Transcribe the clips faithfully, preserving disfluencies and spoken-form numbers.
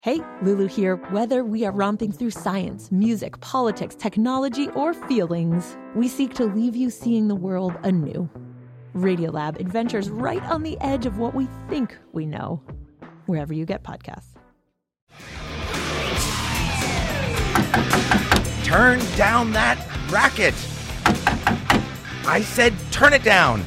Hey, Lulu here. Whether we are romping through science, music, politics, technology, or feelings, we seek to leave you seeing the world anew. Radiolab adventures right on the edge of what we think we know, wherever you get podcasts. Turn down that racket! I said turn it down!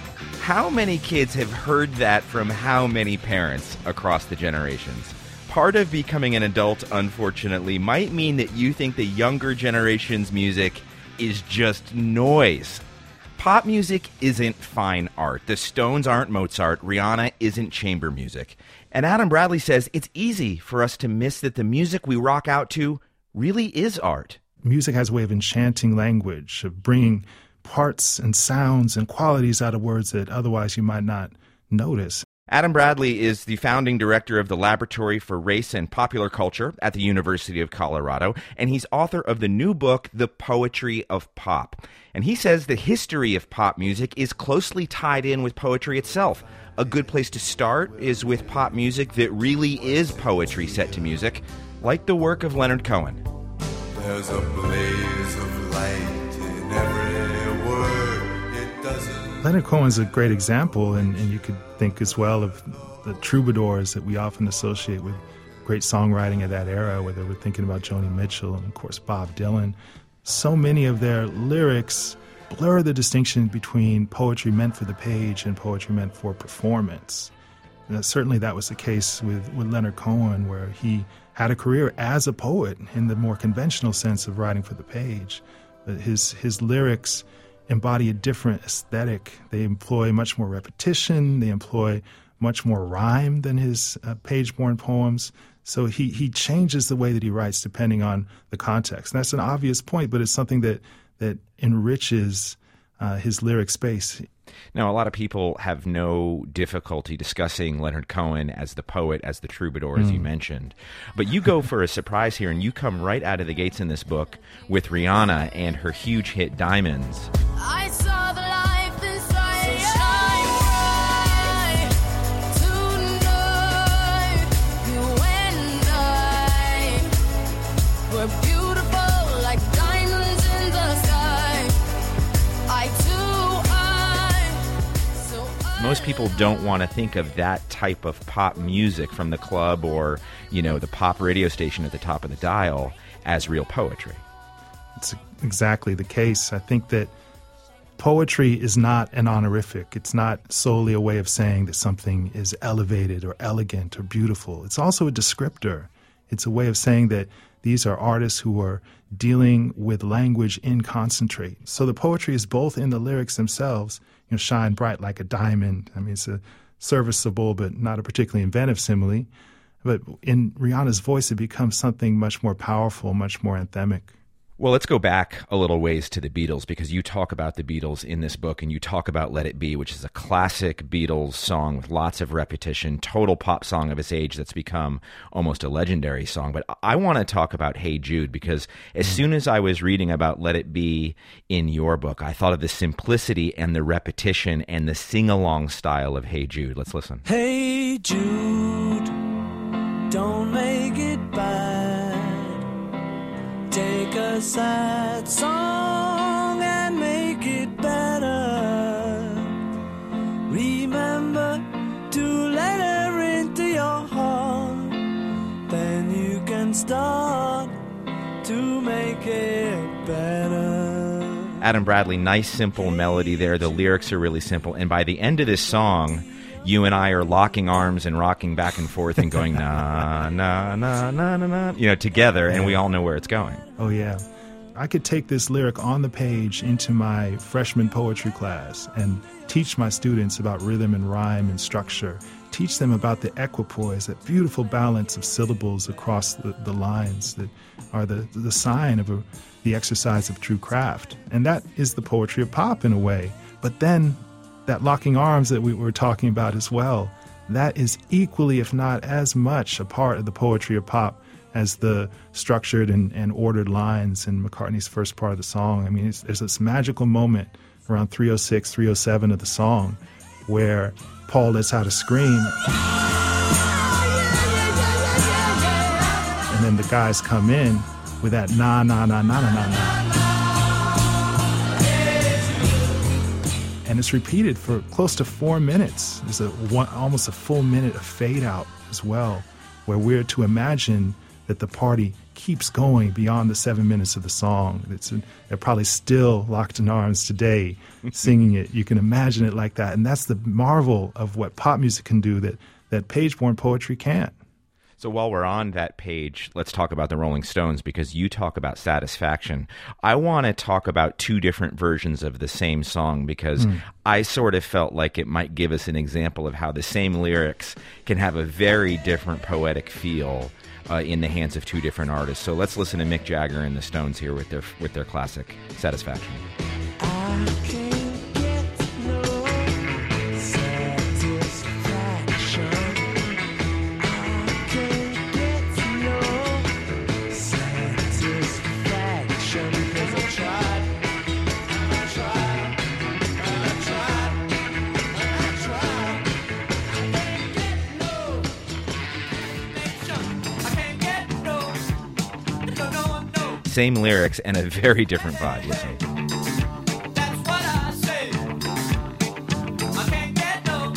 How many kids have heard that from how many parents across the generations? Part of becoming an adult, unfortunately, might mean that you think the younger generation's music is just noise. Pop music isn't fine art. The Stones aren't Mozart. Rihanna isn't chamber music. And Adam Bradley says it's easy for us to miss that the music we rock out to really is art. Music has a way of enchanting language, of bringing parts and sounds and qualities out of words that otherwise you might not notice. Adam Bradley is the founding director of the Laboratory for Race and Popular Culture at the University of Colorado, and he's author of the new book, The Poetry of Pop. And he says the history of pop music is closely tied in with poetry itself. A good place to start is with pop music that really is poetry set to music, like the work of Leonard Cohen. There's a blaze of light in every word. It doesn't... Leonard Cohen's a great example, and, and you could think as well of the troubadours that we often associate with great songwriting of that era, whether we're thinking about Joni Mitchell and, of course, Bob Dylan. So many of their lyrics blur the distinction between poetry meant for the page and poetry meant for performance. And certainly that was the case with, with Leonard Cohen, where he had a career as a poet in the more conventional sense of writing for the page. But his, his lyrics embody a different aesthetic. They employ much more repetition. They employ much more rhyme than his uh, page-born poems. So he, he changes the way that he writes depending on the context. And that's an obvious point, but it's something that, that enriches uh, his lyric space. Now, a lot of people have no difficulty discussing Leonard Cohen as the poet, as the troubadour, as mm. you mentioned. But you go for a surprise here, and you come right out of the gates in this book with Rihanna and her huge hit, Diamonds. I saw the life inside so tonight. You and I were beautiful like diamonds in the sky. I too. Most people don't want to think of that type of pop music from the club or, you know, the pop radio station at the top of the dial as real poetry. It's exactly the case. I think that poetry is not an honorific. It's not solely a way of saying that something is elevated or elegant or beautiful. It's also a descriptor. It's a way of saying that these are artists who are dealing with language in concentrate. So the poetry is both in the lyrics themselves, you know, shine bright like a diamond. I mean, it's a serviceable but not a particularly inventive simile. But in Rihanna's voice, it becomes something much more powerful, much more anthemic. Well, let's go back a little ways to the Beatles, because you talk about the Beatles in this book, and you talk about Let It Be, which is a classic Beatles song with lots of repetition, total pop song of its age that's become almost a legendary song. But I want to talk about Hey Jude, because as soon as I was reading about Let It Be in your book, I thought of the simplicity and the repetition and the sing-along style of Hey Jude. Let's listen. Hey Jude, don't make it bad. Take a sad song and make it better. Remember to let her into your heart. Then you can start to make it better. Adam Bradley, nice simple melody there. The lyrics are really simple. And by the end of this song, you and I are locking arms and rocking back and forth and going, na, na, na, na, na, na, you know, together, and we all know where it's going. Oh, yeah. I could take this lyric on the page into my freshman poetry class and teach my students about rhythm and rhyme and structure, teach them about the equipoise, that beautiful balance of syllables across the, the lines that are the, the sign of a, the exercise of true craft. And that is the poetry of pop in a way. But then that locking arms that we were talking about as well, that is equally, if not as much, a part of the poetry of pop as the structured and, and ordered lines in McCartney's first part of the song. I mean, it's, there's this magical moment around three oh six, three oh seven of the song where Paul lets out a scream. then the guys come in with that na na na na na na na. And it's repeated for close to four minutes. There's a one, almost a full minute of fade out as well, where we're to imagine that the party keeps going beyond the seven minutes of the song. It's a, they're probably still locked in arms today singing it. You can imagine it like that. And that's the marvel of what pop music can do that, that page-born poetry can't. So while we're on that page, let's talk about the Rolling Stones, because you talk about Satisfaction. I want to talk about two different versions of the same song, because mm. I sort of felt like it might give us an example of how the same lyrics can have a very different poetic feel uh, in the hands of two different artists. So let's listen to Mick Jagger and the Stones here with their with their classic Satisfaction. I can't get no satisfaction. Same lyrics and a very different vibe. Listen. That's what I say. I can't get no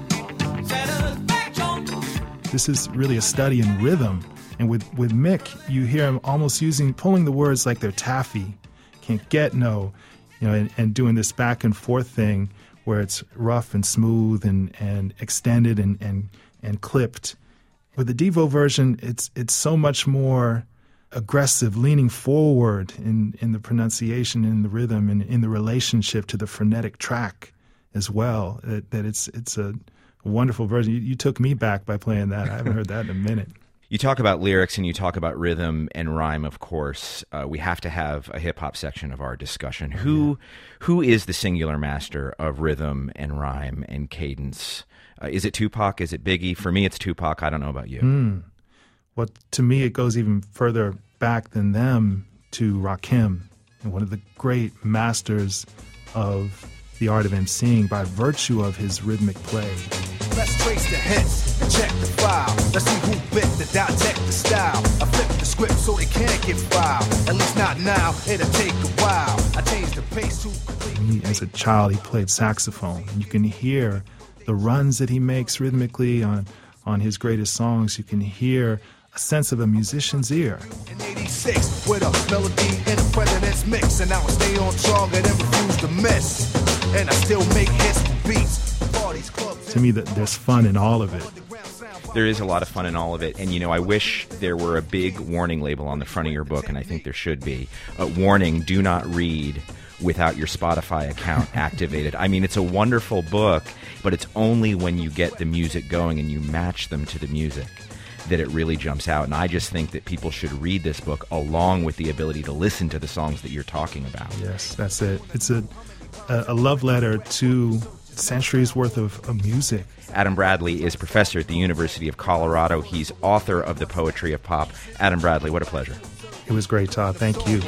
satisfaction. This is really a study in rhythm. And with, with Mick, you hear him almost using, pulling the words like they're taffy. Can't get no, you know, and, and doing this back and forth thing where it's rough and smooth and, and extended and, and, and clipped. With the Devo version, it's it's so much more aggressive, leaning forward in, in the pronunciation, in the rhythm, and in the relationship to the frenetic track as well. That, that it's it's a wonderful version. You, you took me back by playing that. I haven't heard that in a minute. You talk about lyrics and you talk about rhythm and rhyme, of course. Uh, we have to have a hip-hop section of our discussion. Who, who is the singular master of rhythm and rhyme and cadence? Uh, is it Tupac? Is it Biggie? For me, it's Tupac. I don't know about you. Mm. Well, to me, it goes even further back than them to Rakim, and one of the great masters of the art of emceeing by virtue of his rhythmic play. Let's trace the hits and check the file. Let's see who bit the dissect the style. I flip the script so they can't get filed. At least not now, it'll take a while. I changed the pace to complete. As a child, he played saxophone, and you can hear the runs that he makes rhythmically on, on his greatest songs. You can hear a sense of a musician's ear. In eighty-six, with a melody and a president's mix, and now I stay on target and refuse to miss. And I still make hits for beats. Parties, clubs. To me, that there's fun in all of it. There is a lot of fun in all of it, and you know, I wish there were a big warning label on the front of your book, and I think there should be. A warning: do not read without your Spotify account activated. I mean, it's a wonderful book, but it's only when you get the music going and you match them to the music that it really jumps out. And I just think that people should read this book along with the ability to listen to the songs that you're talking about. Yes, that's it. It's a a love letter to centuries worth of, of music. Adam Bradley is professor at the University of Colorado. He's author of The Poetry of Pop. Adam Bradley, what a pleasure. It was great, Todd. Thank you.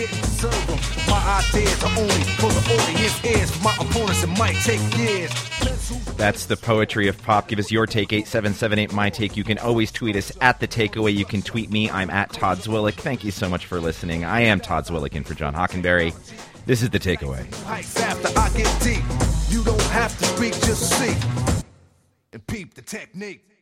That's The Poetry of Pop. Give us your take, eight seven seven eight, my take. You can always tweet us at The Takeaway. You can tweet me. I'm at Todd Zwillich. Thank you so much for listening. I am Todd Zwillich in for John Hockenberry. This is The Takeaway. After I get deep, you don't have to speak, just see and peep the technique.